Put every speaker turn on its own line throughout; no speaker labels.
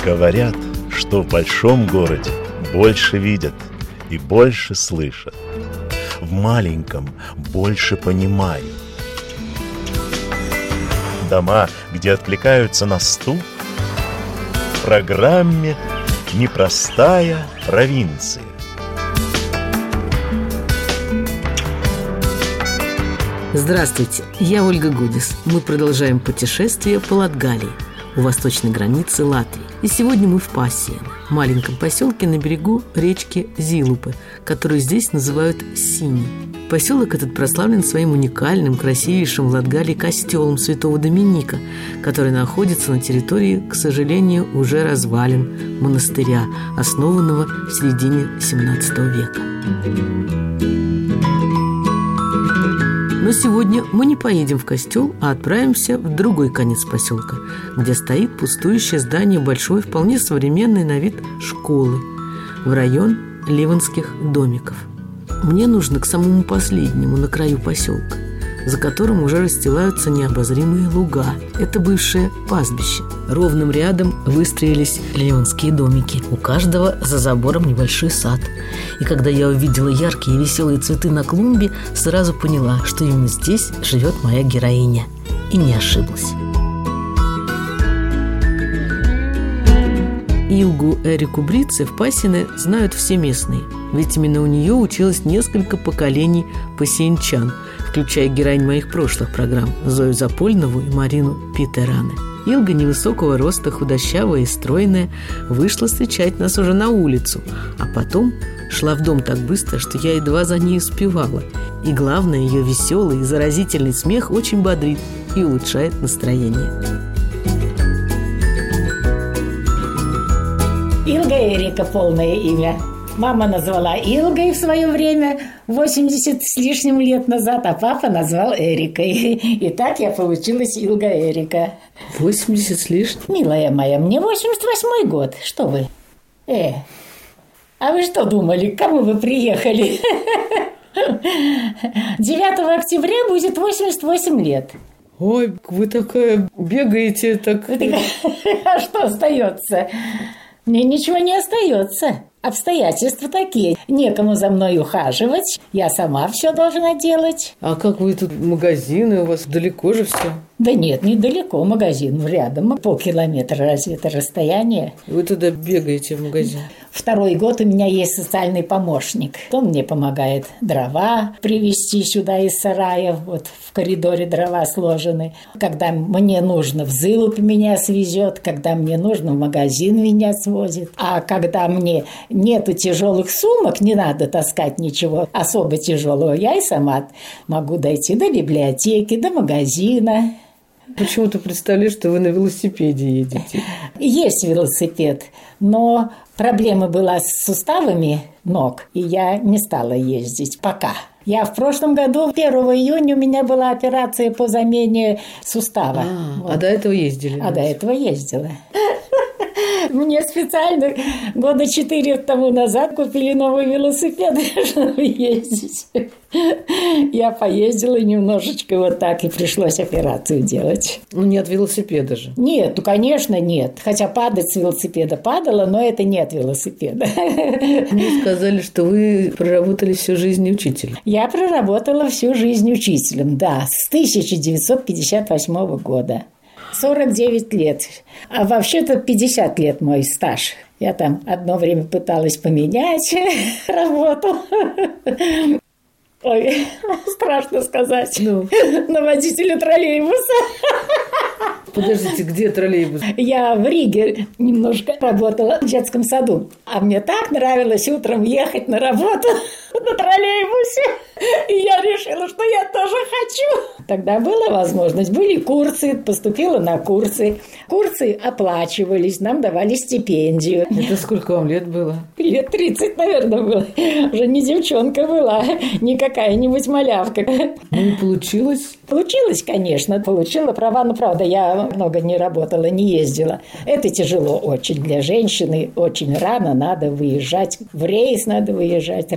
Говорят, что в большом городе больше видят и больше слышат. В маленьком больше понимают. Дома, где откликаются на стук, в программе «Непростая провинция».
Здравствуйте, я Ольга Гудис. Мы продолжаем путешествие по Латгалии, у восточной границы Латвии. И сегодня мы в Пасиене, маленьком поселке на берегу речки Зилупы, которую здесь называют Сини. Поселок этот прославлен своим уникальным, красивейшим в Латгалии костелом Святого Доминика, который находится на территории, к сожалению, уже развалин монастыря, основанного в середине XVII века. Но сегодня мы не поедем в костел, а отправимся в другой конец поселка, где стоит пустующее здание большой, вполне современной на вид школы, в район Ливанских домиков. Мне нужно к самому последнему, на краю поселка, за которым уже расстилаются необозримые луга. Это бывшее пастбище. Ровным рядом выстроились ливанские домики. У каждого за забором небольшой сад. И когда я увидела яркие и веселые цветы на клумбе, сразу поняла, что именно здесь живет моя героиня. И не ошиблась. Илгу Эрику Брице в Пасине знают все местные, ведь именно у нее училось несколько поколений пасиенчан, включая героинь моих прошлых программ Зою Запольнову и Марину Питеране. Илга невысокого роста, худощавая и стройная, вышла встречать нас уже на улицу, а потом шла в дом так быстро, что я едва за ней успевала. И главное, ее веселый и заразительный смех очень бодрит и улучшает настроение.
Илга Эрика, полное имя. Мама назвала Илгой в свое время, 80 с лишним лет назад, а папа назвал Эрикой. И так я получилась Илга Эрика.
80 с лишним?
Милая моя, мне 88-й год. Что вы? А вы что думали, к кому вы приехали? 9 октября будет 88 лет.
Ой, вы такая бегаете, так...
А что остается? Мне ничего не остается. Обстоятельства такие. Некому за мной ухаживать. Я сама все должна делать.
А как вы тут магазины? У вас далеко же все?
Да нет, недалеко. Магазин рядом. Полкилометра разве это расстояние?
Вы туда бегаете в магазин?
Второй год у меня есть социальный помощник. Он мне помогает дрова привезти сюда из сарая. Вот в коридоре дрова сложены. Когда мне нужно, в Зилуп меня свезет. Когда мне нужно, в магазин меня свозит. А когда мне нету тяжелых сумок, не надо таскать ничего особо тяжелого, я и сама могу дойти до библиотеки, до магазина.
Почему-то представляешь, что вы на велосипеде едете.
Есть велосипед, но проблема была с суставами ног, и я не стала ездить пока. Я в прошлом году, 1 июня, у меня была операция по замене сустава.
А до этого ездили?
До этого ездила. Мне специально года 4 тому назад купили новый велосипед, чтобы ездить. Я поездила немножечко вот так, и пришлось операцию делать.
Ну, не от велосипеда же?
Нет, ну, конечно, нет. Хотя падать с велосипеда падала, но это не от велосипеда.
Мне сказали, что вы проработали всю жизнь учителем.
Я проработала всю жизнь учителем, да, с 1958 года. 49 лет. А вообще-то 50 лет мой стаж. Я там одно время пыталась поменять работу. Ой, страшно сказать. На водителя троллейбуса.
Подождите, где троллейбус?
Я в Риге немножко работала в детском саду. А мне так нравилось утром ехать на работу на троллейбусе. И я решила, что я тоже хочу. Тогда была возможность. Были курсы, поступила на курсы. Курсы оплачивались, нам давали стипендию.
Это сколько вам лет было?
Лет 30, наверное, было. Уже не девчонка была, не какая-нибудь малявка.
Ну и получилось?
Получилось, конечно. Получила права, но, правда, я много не работала, не ездила. Это тяжело очень для женщины. Очень рано надо выезжать. В рейс надо выезжать рано. И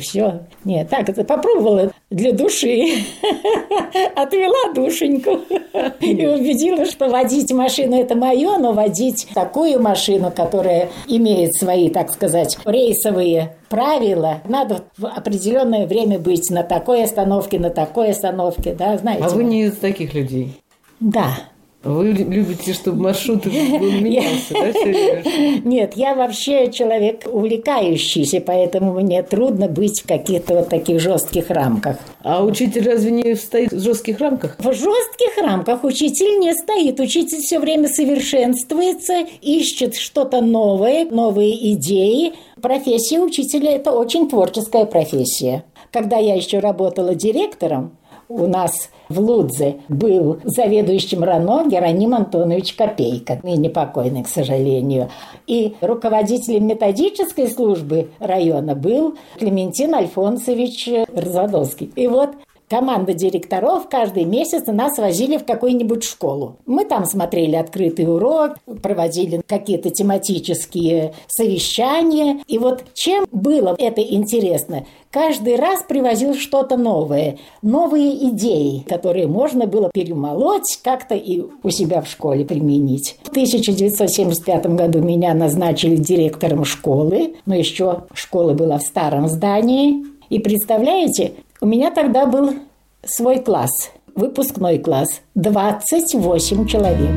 все. Нет, так это попробовала для души. Отвела душеньку и убедила, что водить машину это мое, но водить такую машину, которая имеет свои, так сказать, рейсовые правила, надо в определенное время быть на такой остановке, да, знаете.
А вы не из таких людей?
Да.
Вы любите, чтобы маршрут менялся, да, все время?
Нет, я вообще человек увлекающийся, поэтому мне трудно быть в каких-то вот таких жестких рамках.
А учитель разве не стоит в жестких рамках?
В жестких рамках учитель не стоит. Учитель все время совершенствуется, ищет что-то новое, новые идеи. Профессия учителя – это очень творческая профессия. Когда я еще работала директором, у нас в Лудзе был заведующим РАНО Героним Антонович Копейко, ныне покойный, к сожалению. И руководителем методической службы района был Клементин Альфонсович Разадовский. И вот команда директоров каждый месяц нас возили в какую-нибудь школу. Мы там смотрели открытый урок, проводили какие-то тематические совещания. И вот чем было это интересно? Каждый раз привозил что-то новое, новые идеи, которые можно было перемолоть как-то и у себя в школе применить. В 1975 году меня назначили директором школы, но еще школа была в старом здании. И представляете, у меня тогда был свой класс, выпускной класс, 28 человек.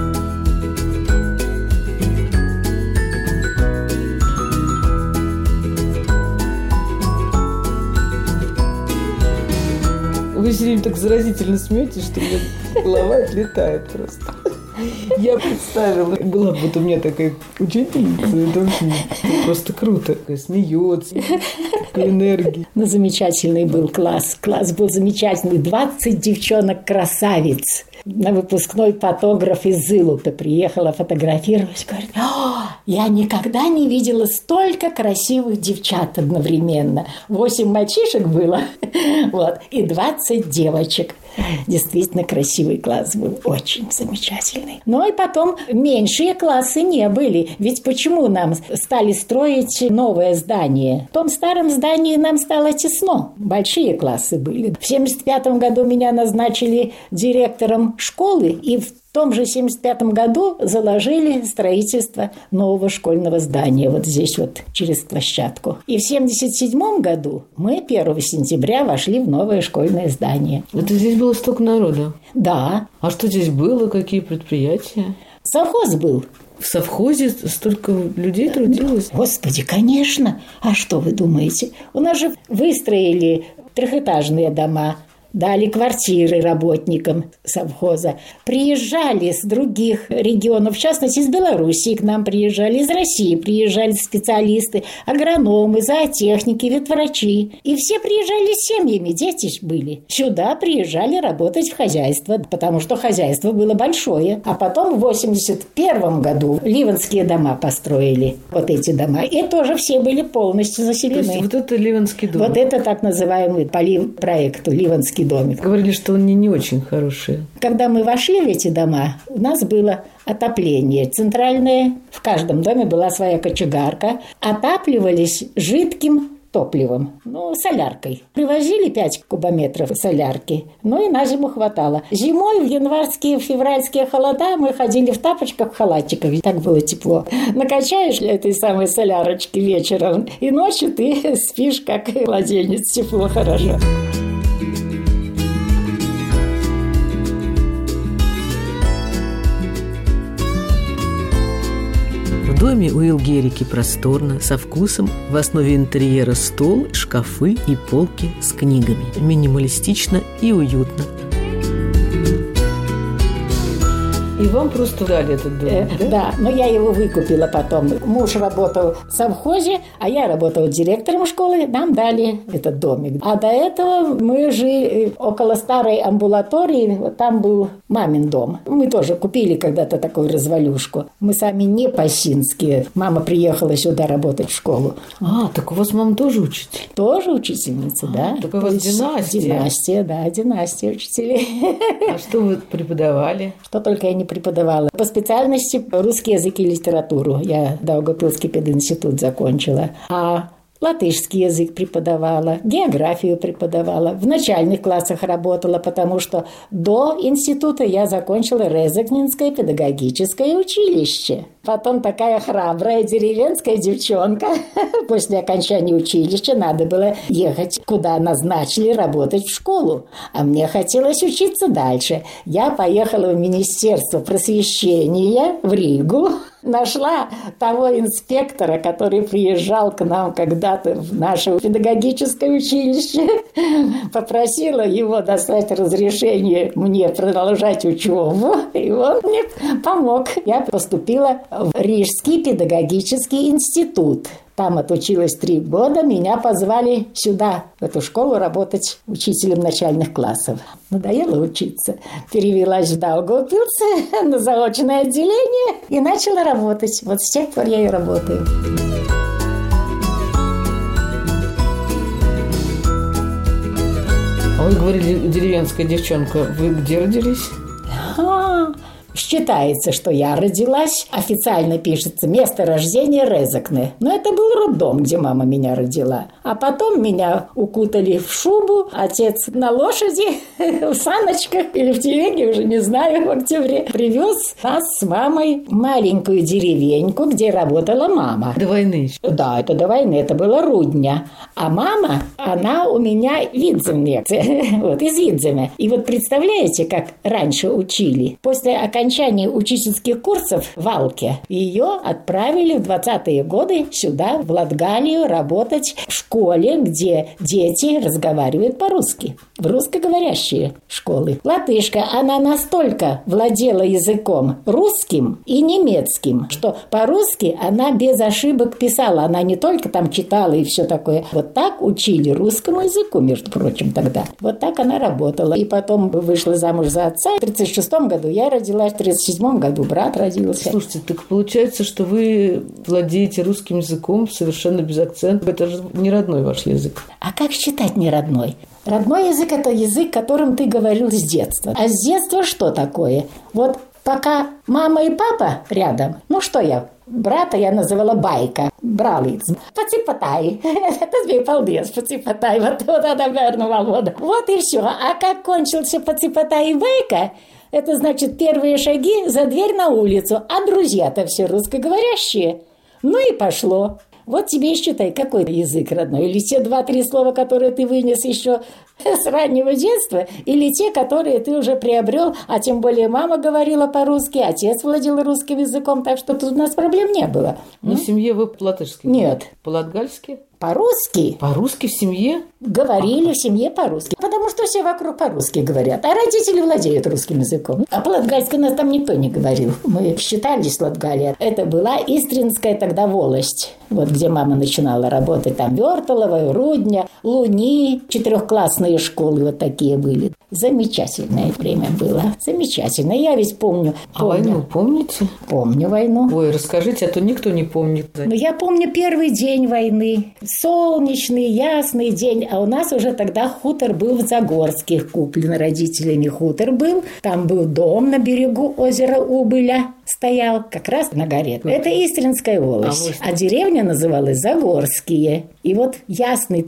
Вы сегодня так заразительно смеетесь, что у меня голова отлетает просто. Я представила, была бы вот у меня такая учительница, это очень просто круто. Смеется, такая энергия.
Ну, замечательный был класс. Класс был замечательный. 20 девчонок-красавиц. На выпускной фотограф из Илупы приехала фотографировать. Говорит, я никогда не видела столько красивых девчат одновременно. 8 мальчишек было, вот, и 20 девочек. Действительно красивый класс был, очень замечательный. Ну и потом меньшие классы не были. Ведь почему нам стали строить новое здание? В том старом здании нам стало тесно. Большие классы были. В 1975 году меня назначили директором школы, и в том же 1975 году заложили строительство нового школьного здания вот здесь вот через площадку. И в 1977 году мы 1 сентября вошли в новое школьное здание.
Это здесь было столько народа?
Да.
А что здесь было? Какие предприятия?
Совхоз был.
В совхозе столько людей трудилось?
Господи, конечно. А что вы думаете? У нас же выстроили трехэтажные дома, дали квартиры работникам совхоза. Приезжали с других регионов, в частности, из Белоруссии к нам приезжали, из России приезжали специалисты, агрономы, зоотехники, ветврачи. И все приезжали с семьями, дети были. Сюда приезжали работать в хозяйство, потому что хозяйство было большое. А потом в 1981 году Ливенские дома построили, вот эти дома. И тоже все были полностью заселены.
То есть вот это Ливенский дом?
Вот это так называемый по проекту Ливенский домик.
Говорили, что он не очень хороший.
Когда мы вошли в эти дома, у нас было отопление центральное. В каждом доме была своя кочегарка. Отапливались жидким топливом, соляркой. Привозили 5 кубометров солярки, и на зиму хватало. Зимой в январские, февральские холода мы ходили в тапочках, в халатиках. Так было тепло. Накачаешь этой самой солярочки вечером, и ночью ты спишь, как младенец. Тепло, хорошо.
В доме у Илгерики просторно, со вкусом, в основе интерьера стол, шкафы и полки с книгами. Минималистично и уютно. И вам просто дали этот дом, да?
Да, но я его выкупила потом. Муж работал в совхозе, а я работала директором школы. Нам дали этот домик. А до этого мы жили около старой амбулатории. Там был мамин дом. Мы тоже купили когда-то такую развалюшку. Мы сами не пасинские. Мама приехала сюда работать в школу.
А, так у вас мама тоже учитель?
Тоже учительница, да.
Так у вас династия.
Династия, да, династия учителей.
А что вы преподавали?
Что только я не преподавала. По специальности русский язык и литературу. Я Даугавпилский пединститут закончила. А Латышский язык преподавала, географию преподавала. В начальных классах работала, потому что до института я закончила Резекнинское педагогическое училище. Потом такая храбрая деревенская девчонка. После окончания училища надо было ехать, куда назначили, работать в школу. А мне хотелось учиться дальше. Я поехала в Министерство просвещения в Ригу. Нашла того инспектора, который приезжал к нам когда-то в наше педагогическое училище. Попросила его достать разрешение мне продолжать учебу. И он мне помог. Я поступила в Рижский педагогический институт. Там отучилась 3 года, меня позвали сюда, в эту школу, работать учителем начальных классов. Надоело учиться. Перевелась в Даугавпилс на заочное отделение и начала работать. Вот с тех пор я и работаю.
А вы говорили, деревенская девчонка. Вы где родились?
Считается, что я родилась, официально пишется место рождения Резекне. Но это был роддом, где мама меня родила. А потом меня укутали в шубу, отец на лошади, в саночках или в телеге, уже не знаю, в октябре, привез нас с мамой в маленькую деревеньку, где работала мама.
До войны еще?
Да, это до войны, это была Рудня. А мама, она у меня видземница, вот, из Видземе. И вот представляете, как раньше учили? После окончания учительских курсов в Алке ее отправили в 20-е годы сюда, в Латгалию, работать в школе, где дети разговаривают по-русски. В русскоговорящие школы. Латышка, она настолько владела языком русским и немецким, что по-русски она без ошибок писала. Она не только там читала и все такое. Вот так учили русскому языку, между прочим, тогда. Вот так она работала. И потом вышла замуж за отца. В 1936 году я родилась, в 1937 году брат родился.
Слушайте, так получается, что вы владеете русским языком совершенно без акцента. Это же не родной ваш язык.
А как считать не родной? Родной язык – это язык, которым ты говорил с детства. А с детства что такое? Вот пока мама и папа рядом, ну что я? Брата я называла Байка, бралиц. Паципатай. Это змей полдес, паципатай. Вот она вернула воду. Вот и все. А как кончился паципатай и Байка, это значит первые шаги за дверь на улицу. А друзья-то все русскоговорящие. Ну и пошло. Вот тебе и считай, какой язык родной. Или те 2-3 слова, которые ты вынес еще с раннего детства, или те, которые ты уже приобрел, а тем более мама говорила по-русски, отец владел русским языком, так что тут у нас проблем не было.
Но в семье вы по-латышски?
Нет.
По-латгальски?
По-русски.
По-русски в семье?
Говорили в семье по-русски. Потому что все вокруг по-русски говорят. А родители владеют русским языком. А по-латгальски нас там никто не говорил. Мы считались Латгалия. Это была Истринская тогда волость. Вот где мама начинала работать. Там Вертолова, Рудня, Луни. 4-классные школы вот такие были. Замечательное время было. Замечательно. Я ведь помню.
А войну помните?
Помню войну.
Ой, расскажите, а то никто не помнит.
Но я помню первый день войны. Солнечный, ясный день. А у нас уже тогда хутор был в Загорских, куплен родителями хутор был. Там был дом на берегу озера Убыля. Стоял как раз на горе. Это Истринская волость. А деревня называлась Загорские. И вот ясный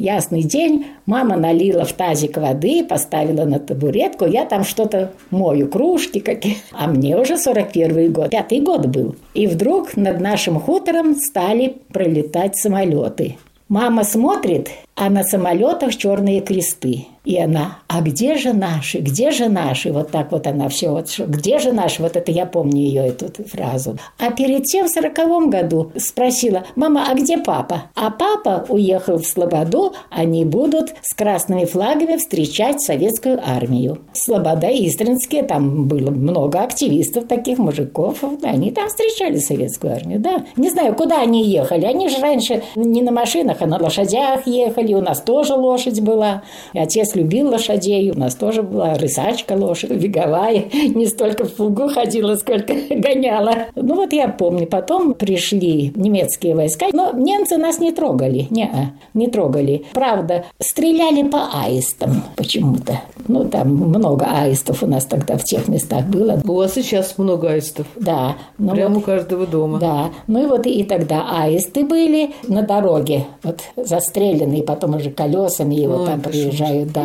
день. Мама налила в тазик воды, поставила на табуретку. Я там что-то мою, кружки какие. А мне уже 41-й год. 5-й год был. И вдруг над нашим хутором стали пролетать самолеты. Мама смотрит, а на самолетах черные кресты. И она, а где же наши, где же наши? Вот так вот она все, вот, где же наши? Вот это я помню ее, эту фразу. А перед тем, в 40-м году, спросила, мама, а где папа? А папа уехал в Слободу, они будут с красными флагами встречать советскую армию. Слобода Истринские, там было много активистов, таких мужиков, они там встречали советскую армию, да. Не знаю, куда они ехали, они же раньше не на машинах, а на лошадях ехали, у нас тоже лошадь была. Отец отец любил лошадей, у нас тоже была рысачка лошадь, беговая, не столько в плугу ходила, сколько гоняла. Ну вот я помню, потом пришли немецкие войска, но немцы нас не трогали, не трогали. Правда, стреляли по аистам почему-то. Ну, там много аистов у нас тогда в тех местах было.
У вас сейчас много аистов.
Да. Ну
прямо
вот,
у каждого дома.
Да. Ну и вот и тогда аисты были на дороге, вот застреленные, потом уже колесами его там приезжают, да.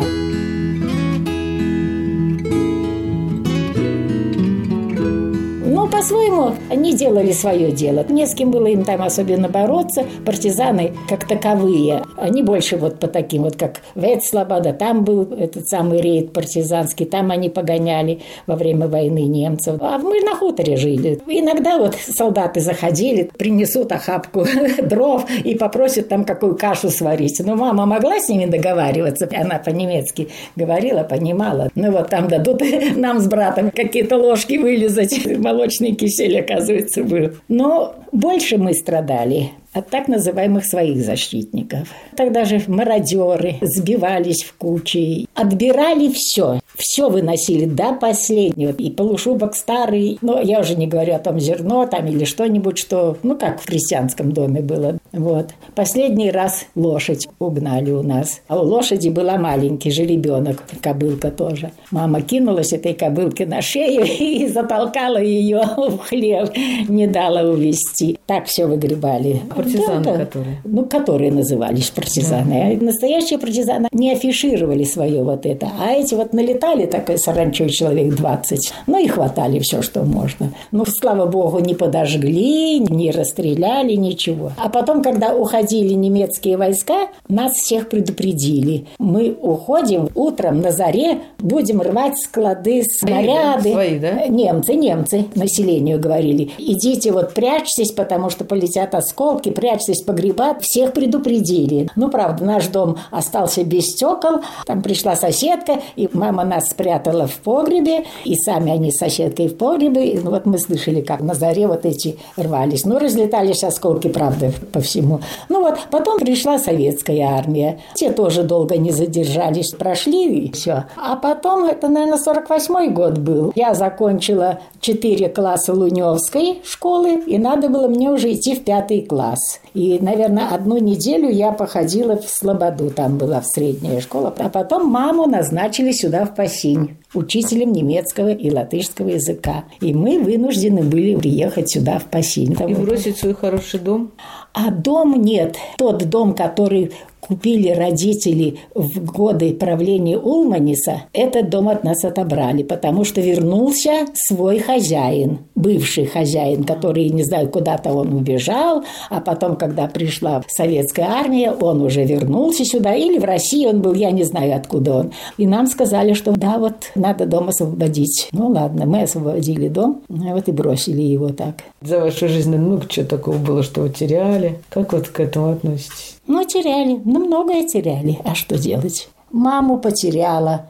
Ну, по-своему, они делали свое дело. Не с кем было им там особенно бороться. Партизаны, как таковые, они больше вот по таким вот, как Ветслобода, там был этот самый рейд партизанский, там они погоняли во время войны немцев. А мы на хуторе жили. Иногда вот солдаты заходили, принесут охапку дров и попросят там какую кашу сварить. Но мама могла с ними договариваться. Она по-немецки говорила, понимала. Ну вот там дадут нам с братом какие-то ложки вылезать. Молочный кисель, оказывается, был. Но больше мы страдали от так называемых своих защитников. Тогда же мародеры сбивались в кучи, отбирали все. Все выносили до последнего. И полушубок старый. Но я уже не говорю о том зерно там или что-нибудь, что, ну, как в крестьянском доме было. Вот. Последний раз лошадь угнали у нас. А у лошади была маленький жеребенок, кобылка тоже. Мама кинулась этой кобылке на шею и затолкала ее в хлев. Не дала увезти. Так все выгребали.
Партизаны,
да,
которые?
Ну, которые назывались партизаны. Да. А настоящие партизаны не афишировали свое вот это. А эти вот налетали такой саранчой человек 20. Ну и хватали все, что можно. Ну, слава богу, не подожгли, не расстреляли, ничего. А потом, когда уходили немецкие войска, нас всех предупредили. Мы уходим утром на заре, будем рвать склады, снаряды.
Свои, да?
Немцы населению говорили. Идите вот прячьтесь, потому что полетят осколки, прячьтесь, погребат. Всех предупредили. Ну, правда, наш дом остался без стекол. Там пришла соседка, и мама нас спрятала в погребе, и сами они с соседкой в погребе. И вот мы слышали, как на заре вот эти рвались. Ну, разлетались осколки, правда, по всему. Ну вот, потом пришла советская армия. Те тоже долго не задержались, прошли и все. А потом, это, наверное, 48-й год был. Я закончила 4 класса Луневской школы, и надо было мне уже идти в 5 класс. И, наверное, 1 неделю я походила в Слободу, там была средняя школа. А потом маму назначили сюда в Пасинь учителем немецкого и латышского языка. И мы вынуждены были приехать сюда в Пасинь.
И бросить свой хороший дом?
А дом нет. Тот дом, который купили родители в годы правления Улманиса, этот дом от нас отобрали, потому что вернулся свой хозяин, бывший хозяин, который, не знаю, куда-то он убежал, а потом, когда пришла советская армия, он уже вернулся сюда, или в России он был, я не знаю, откуда он. И нам сказали, что да, вот надо дом освободить. Ну ладно, мы освободили дом, вот и бросили его так.
За вашу жизнь много чего такого было, что вы теряли. Как вот к этому относитесь?
Ну, теряли. Ну, многое теряли. А что делать? Маму потеряла,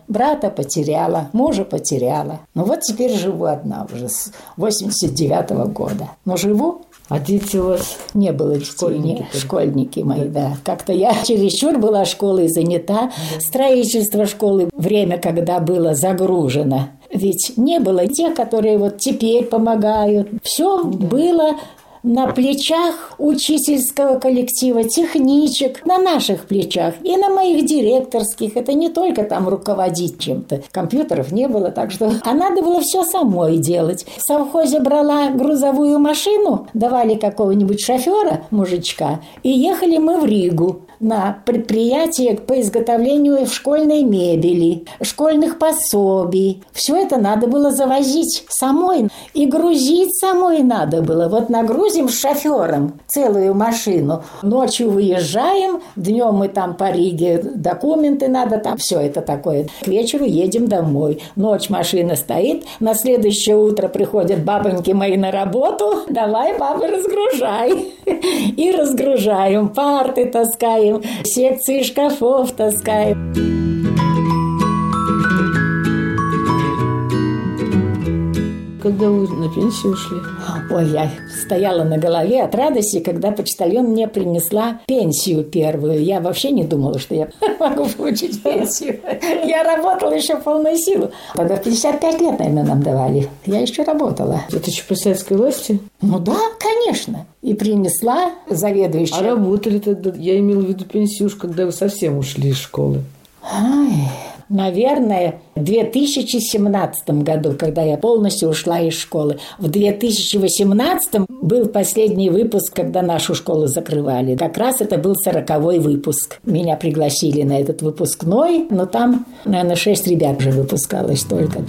брата мужа потеряла. Ну, вот теперь живу одна уже с 89-го года. Но живу.
А дети у вас?
Не было детей. Школьники мои, да. Как-то я чересчур была школой занята. Да. Строительство школы, время, когда было загружено. Ведь не было тех, которые вот теперь помогают. Все было на плечах учительского коллектива, техничек, на наших плечах и на моих директорских. Это не только там руководить чем-то. Компьютеров не было, так что... А надо было все самой делать. В совхозе брала грузовую машину, давали какого-нибудь шофера, мужичка, и ехали мы в Ригу на предприятие по изготовлению школьной мебели, школьных пособий. Все это надо было завозить самой. И грузить самой надо было. Вот нагрузим с шофером целую машину. Ночью выезжаем, днем мы там по Риге, документы надо, там все это такое. К вечеру едем домой. Ночь машина стоит, на следующее утро приходят бабоньки мои на работу. Давай, бабы, разгружай. И разгружаем, парты таскаем, секции шкафов таскаем.
когда вы на пенсию ушли?
Ой, я стояла на голове от радости, когда почтальон мне принесла пенсию первую. Я вообще не думала, что я могу получить пенсию. Я работала еще в полную силу. Тогда в 55 лет, наверное, нам давали. Я еще работала.
Это еще при советской власти?
Ну да, конечно. И принесла заведующая.
А работали тогда? Я имела в виду пенсию, когда вы совсем ушли из школы.
Наверное, в 2017 году, когда я полностью ушла из школы. В 2018 был последний выпуск, когда нашу школу закрывали. Как раз это был 40-й выпуск. Меня пригласили на этот выпускной, но там, наверное, 6 ребят уже выпускалось только.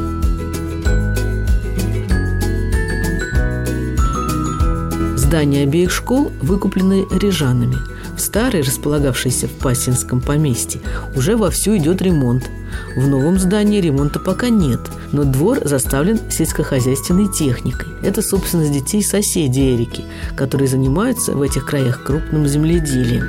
Здания обеих школ выкуплены рижанами. В старой, располагавшейся в Пасинском поместье, уже вовсю идет ремонт. В новом здании ремонта пока нет, но двор заставлен сельскохозяйственной техникой. Это собственность детей соседей Эрики, которые занимаются в этих краях крупным земледелием.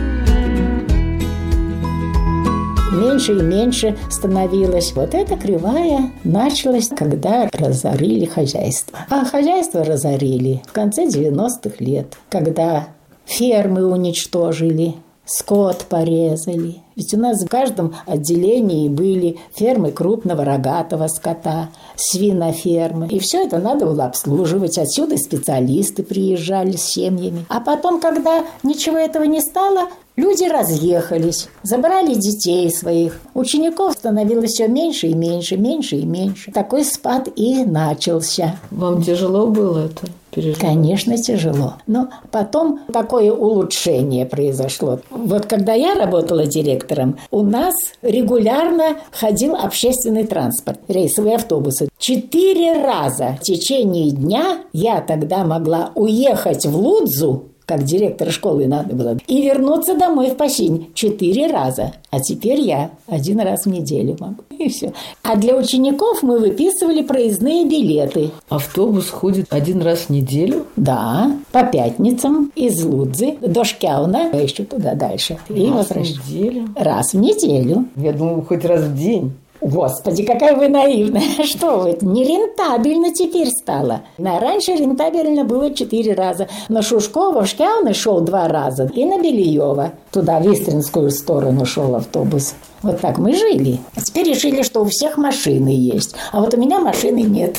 Меньше и меньше становилось. Вот эта кривая началась, когда разорили хозяйство. А хозяйство разорили в конце 90-х лет, когда фермы уничтожили, скот порезали. Ведь у нас в каждом отделении были фермы крупного рогатого скота, свинофермы. И все это надо было обслуживать. Отсюда специалисты приезжали с семьями. А потом, когда ничего этого не стало, люди разъехались, забрали детей своих. Учеников становилось все меньше и меньше, меньше и меньше. Такой спад и начался.
Вам тяжело было это переживать?
Конечно, тяжело. Но потом такое улучшение произошло. Вот когда я работала директором, у нас регулярно ходил общественный транспорт, рейсовые автобусы. 4 раза в течение дня я тогда могла уехать в Лудзу, как директор школы надо было, и вернуться домой в Пасинь 4 раза. А теперь я 1 раз в неделю могу. И все. А для учеников мы выписывали проездные билеты.
Автобус ходит 1 раз в неделю?
Да, по пятницам из Лудзы до Шкяуна, а еще туда дальше.
Раз в неделю?
Раз в неделю.
Я думаю, хоть раз в день.
Господи, какая вы наивная. Что вы, нерентабельно теперь стало. Раньше рентабельно было 4 раза. На Шушкова в Шкяуны шел 2 раза. И на Белиева. Туда, в Истринскую сторону шел автобус. Вот так мы жили. А теперь решили, что у всех машины есть. А вот у меня машины нет.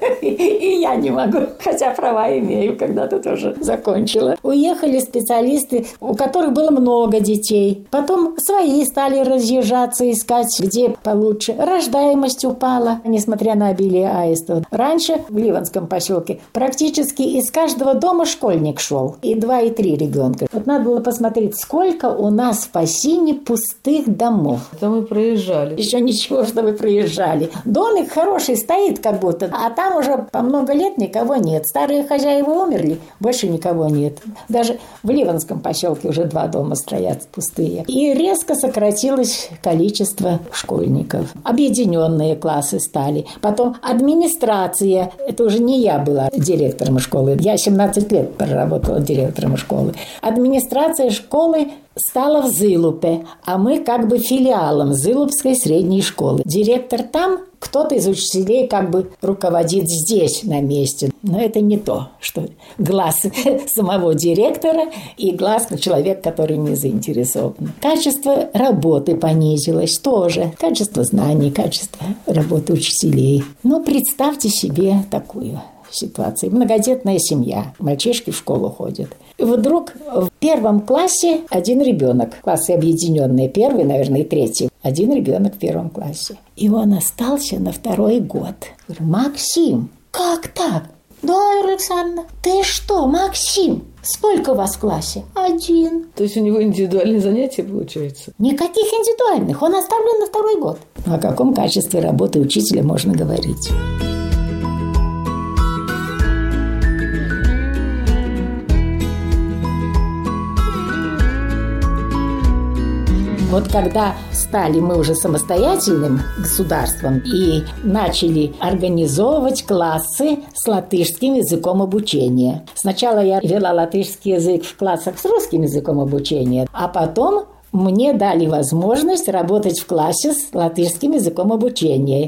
И я не могу. Хотя права имею, когда-то тоже закончила. Уехали специалисты, у которых было много детей. Потом свои стали разъезжаться, искать, где получше. Рождаемость упала, несмотря на обилие аистов. Раньше в Ливанском поселке практически из каждого дома школьник шел. И 2, и 3 ребенка. Вот надо было посмотреть, сколько у нас в Пасине пустых домов.
Это мы проезжали.
Еще ничего, что вы проезжали. Домик хороший стоит как будто, а там уже по много лет никого нет. Старые хозяева умерли, больше никого нет. Даже в Ливанском поселке уже 2 дома стоят пустые. И резко сократилось количество школьников. Объединенные классы стали. Потом администрация. Это уже не я была директором школы. Я 17 лет проработала директором школы. Администрация школы стала в Зылупе, а мы как бы филиалом Зылупской средней школы. Директор там, кто-то из учителей как бы руководит здесь на месте. Но это не то, что глаз самого директора и глаз человека, который не заинтересован. Качество работы понизилось тоже. Качество знаний, качество работы учителей. Но представьте себе такую ситуацию. Многодетная семья. Мальчишки в школу ходят. И вдруг в 1 классе 1 ребенок. Классы объединенные. 1, наверное, и 3. 1 ребенок в 1 классе. И он остался на 2-й год. Я говорю: Максим, как так? Да, Александра, ты что, Максим? Сколько у вас в классе? 1.
То есть у него индивидуальные занятия, получается?
Никаких индивидуальных. Он оставлен на 2-й год. О каком качестве работы учителя можно говорить? Вот когда стали мы уже самостоятельным государством и начали организовывать классы с латышским языком обучения. Сначала я вела латышский язык в классах с русским языком обучения, а потом мне дали возможность работать в классе с латышским языком обучения.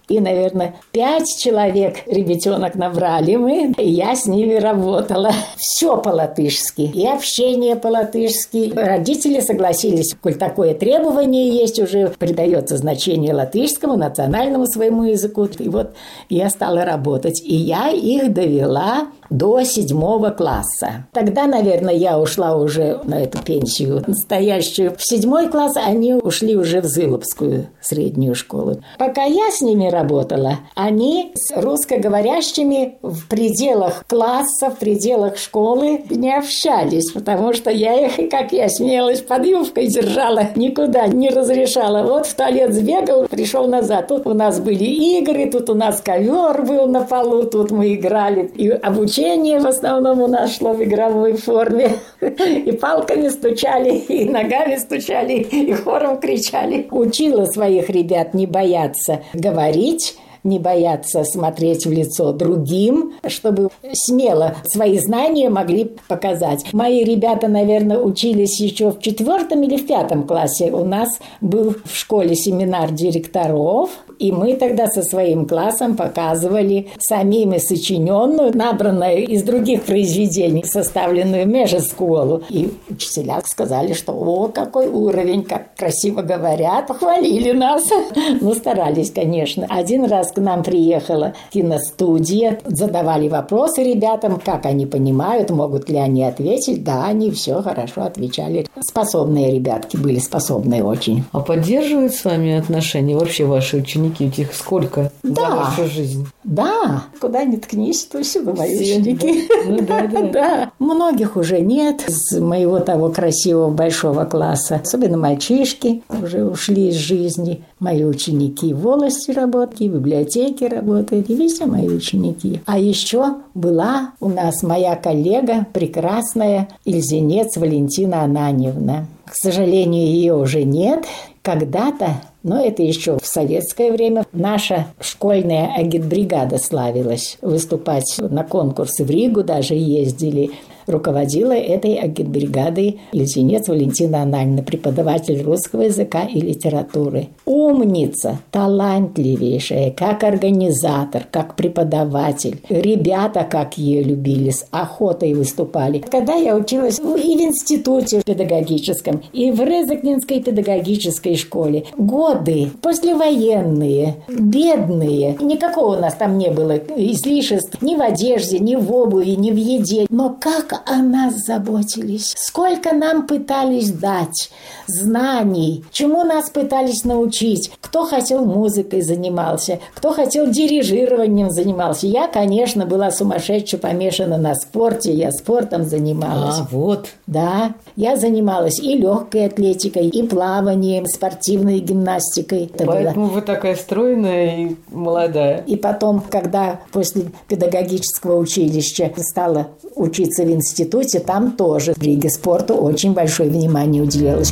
И, наверное, 5 человек ребятенок набрали мы, и я с ними работала. Все по-латышски, и общение по-латышски. Родители согласились, коль такое требование есть, уже придается значение латышскому, национальному своему языку. И вот я стала работать, и я их довела до 7 класса. Тогда, наверное, я ушла уже на эту пенсию настоящую. В 7 класс они ушли уже в Зыловскую среднюю школу. Пока я с ними работала, они с русскоговорящими в пределах класса, в пределах школы не общались, потому что я их, как я смелась, под юбкой держала, никуда не разрешала. Вот в туалет сбегал, пришел назад. Тут у нас были игры, тут у нас ковер был на полу, тут мы играли. И обучение в основном у нас шло в игровой форме. И палками стучали, и ногами стучали, и хором кричали. Учила своих ребят не бояться говорить, не бояться смотреть в лицо другим, чтобы смело свои знания могли показать. Мои ребята, наверное, учились еще в 4 или в 5 классе. У нас был в школе семинар директоров, и мы тогда со своим классом показывали самими сочиненную, набранную из других произведений, составленную межшколу. И учителя сказали, что «О, какой уровень, как красиво говорят», похвалили нас. Ну, старались, конечно. Один раз к нам приехала киностудия, задавали вопросы ребятам, как они понимают, могут ли они ответить. Да, они все хорошо отвечали. Способные ребятки были, способные очень.
А поддерживают с вами отношения вообще ваши ученики? У них сколько за вашу жизнь?
Да, куда ни ткнись, то всюду мои ученики.
Ну,
да. Многих уже нет из моего того красивого большого класса. Особенно мальчишки уже ушли из жизни. Мои ученики в волости работали, в библиотеке работали, везде мои ученики. А еще была у нас моя коллега, прекрасная Ильзенец Валентина Ананьевна. К сожалению, ее уже нет. Когда-то, но это еще в советское время, наша школьная агитбригада славилась. Выступать на конкурсы в Ригу даже ездили. Руководила этой агитбригадой Ильзенец Валентина Ананьевна, преподаватель русского языка и литературы. Умница, талантливейшая, как организатор, как преподаватель. Ребята, как ее любили, с охотой выступали. Когда я училась и в институте педагогическом, и в Резакненской педагогической школе, годы послевоенные, бедные, никакого у нас там не было излишеств ни в одежде, ни в обуви, ни в еде. Но как о нас заботились, сколько нам пытались дать знаний, чему нас пытались научить. Кто хотел музыкой занимался, кто хотел дирижированием занимался. Я, конечно, была сумасшедше помешана на спорте, я спортом занималась.
Вот.
Да, я занималась и легкой атлетикой, и плаванием, спортивной гимнастикой.
Поэтому вы такая стройная и молодая.
И потом, когда после педагогического училища стала учиться в институте, там тоже в Риге спорту очень большое внимание уделялось.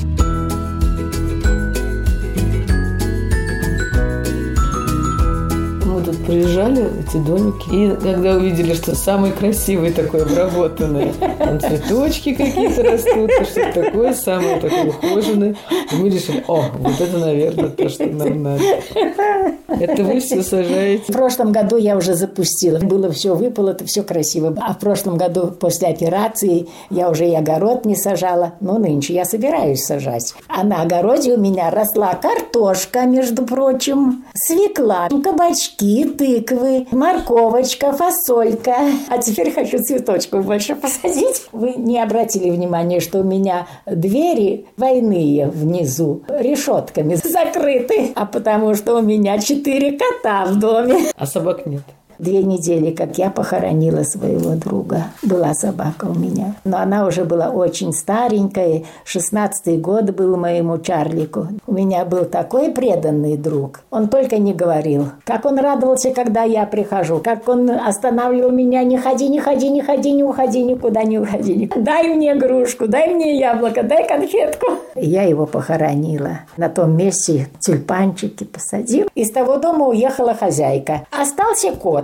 Мы тут приезжали, эти домики, и когда увидели, что самый красивый такой обработанный, там цветочки какие-то растут, что-то такое, самое такое ухоженное, и мы решили, вот это, наверное, то, что нам надо. Это вы все сажаете?
В прошлом году я уже запустила. Было все выполото, все красиво. А в прошлом году после операции я уже и огород не сажала. Но нынче я собираюсь сажать. А на огороде у меня росла картошка, между прочим, свекла, кабачки, тыквы, морковочка, фасолька. А теперь хочу цветочков больше посадить. Вы не обратили внимания, что у меня двери двойные внизу, решетками закрыты. А потому что у меня 4 кота в доме.
А собак нет?
2 недели, как я похоронила своего друга. Была собака у меня. Но она уже была очень старенькая. 16-й год был моему Чарлику. У меня был такой преданный друг. Он только не говорил. Как он радовался, когда я прихожу. Как он останавливал меня. Не ходи, не ходи, не ходи, не уходи, никуда не уходи. Дай мне игрушку, дай мне яблоко, дай конфетку. Я его похоронила. На том месте тюльпанчики посадил. Из того дома уехала хозяйка. Остался кот.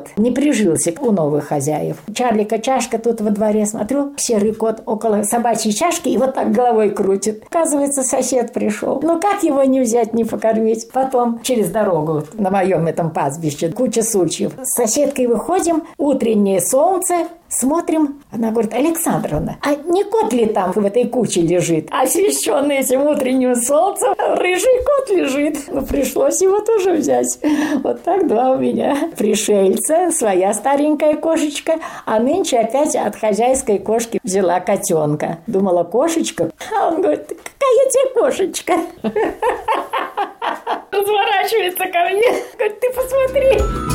кот не прижился у новых хозяев. Чарлика-чашка тут во дворе, смотрю, серый кот около собачьей чашки и вот так головой крутит. Оказывается, сосед пришел. Ну как его не взять, не покормить? Потом через дорогу на моем этом пастбище куча сучьев. С соседкой выходим, утреннее солнце, смотрим. Она говорит: Александровна, а не кот ли там в этой куче лежит? Освещенный этим утренним солнцем рыжий кот лежит. Ну, пришлось его тоже взять. Вот так два у меня пришельца. Своя старенькая кошечка. А нынче опять от хозяйской кошки взяла котенка. Думала, кошечка. А он говорит: какая тебе кошечка? Разворачивается ко мне. Говорит: ты посмотри.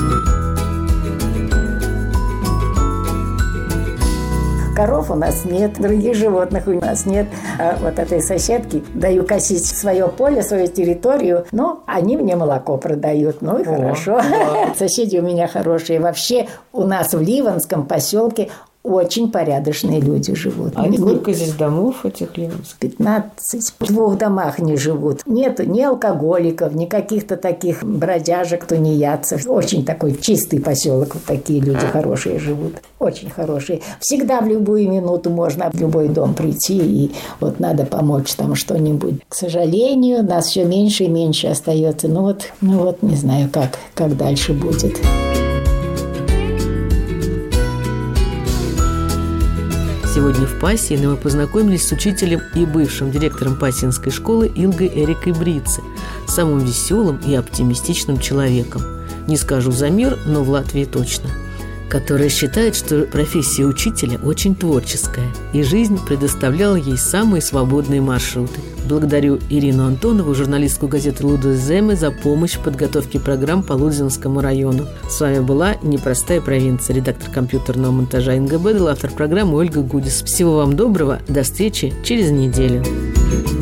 Коров у нас нет, других животных у нас нет. А вот этой соседке даю косить свое поле, свою территорию. Но они мне молоко продают. Ну и хорошо. Соседи у меня хорошие. Вообще у нас в Ливанском поселке очень порядочные люди живут.
А сколько здесь домов этих ливанских?
15. В 2 домах не живут. Нету ни алкоголиков, ни каких-то таких бродяжек, тунеядцев. Очень такой чистый поселок. Вот такие люди хорошие живут. Очень хорошие. Всегда в любую минуту можно в любой дом прийти и вот надо помочь там что-нибудь. К сожалению, нас все меньше и меньше остается. Ну вот не знаю, как дальше будет.
Сегодня в Пассино мы познакомились с учителем и бывшим директором Пассинской школы Илгой Эрикой Брице, самым веселым и оптимистичным человеком. Не скажу за мир, но в Латвии точно. Которая считает, что профессия учителя очень творческая, и жизнь предоставляла ей самые свободные маршруты. Благодарю Ирину Антонову, журналистку газеты «Лудос Земе», за помощь в подготовке программ по Лудзинскому району. С вами была «Непростая провинция», редактор компьютерного монтажа Инга Бедел, автор программы Ольга Гудис. Всего вам доброго, до встречи через неделю.